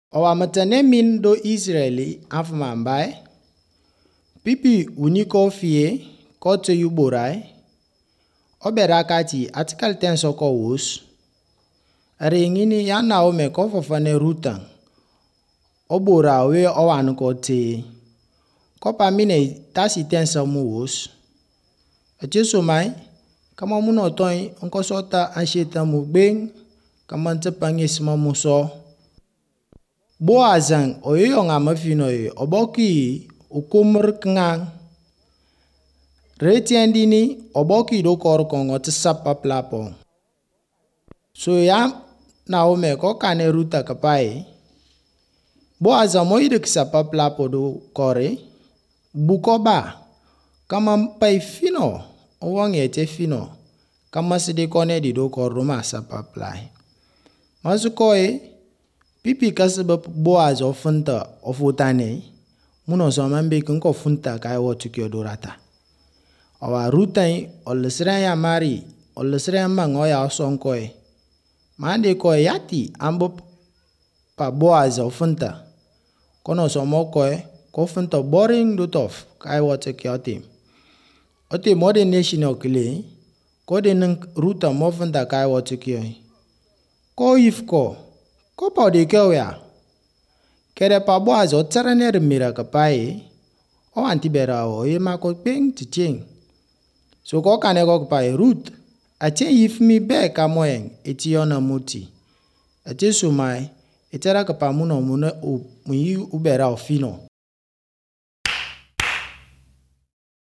Owa matane min do Israeli afma ambaye. Pipi uniko fie kote yuborai. Obera kati atikal tenso ko wus. Ringini ya Naomi ko fofane rutang. Obora we owan ko te. Ko pamine tasi tenso mu wus. Acheso mai kama muno toy onko sota ansheta mu beng kama ntepangis mamuso. Boazang oyo nga mafino oboki ukumur kengang. Retiandini oboki do kor kongo tsapa plapo. So ya Naomi ko kane ruta kapai. Boazang moide kisapa plapo do kore. Bukoba kama pai fino owange te fino kama sidi kone di do kor roma sapa plai. Masukoe pipi kasaba Boaz ofunta ofutane muno somambe kunko funta kai wotukyo dorata. Awa rutai olesre ya mari olesre mangoya osonkoe. Mande koe yati ambo pa Boaz ofunta. Kono somokoe ko funta boring dutof kai wotukyo tim. Ote modern national kile kode nang ruta mo funta kai wotukyo. Ko ifko ko pa de kewya. Kere pa Boaz o tsaraner mira kapai. O antibera o yema ko peng ticheng. So ko kane ko kapai Ruth. Ache if mi be kamoeng etiona muti. Ache sumai etera kapamuno muyi ubera o fino.